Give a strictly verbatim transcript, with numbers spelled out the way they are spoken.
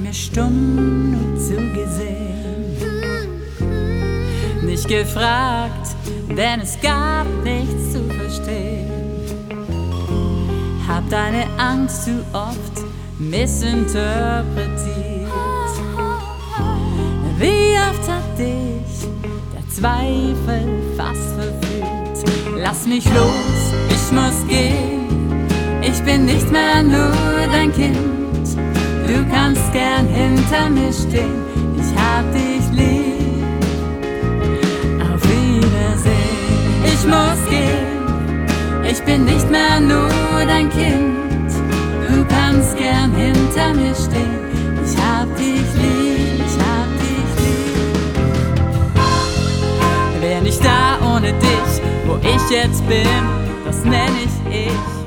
eine Stunde zugesehen, nicht gefragt, denn es gab nichts zu verstehen. Hab deine Angst zu oft missinterpretiert. Wie oft hat dich der Zweifel fast verführt? Lass mich los, ich muss gehen. Ich bin nicht mehr nur dein Kind. Du kannst gern hinter mir stehen. Ich hab dich lieb. Auf Wiedersehen. Ich muss gehen. Ich bin nicht mehr nur dein Kind. Du kannst gern hinter mir stehen. Ich hab dich lieb. Ich hab dich lieb. Wär nicht da ohne dich, wo ich jetzt bin, das nenn ich ich.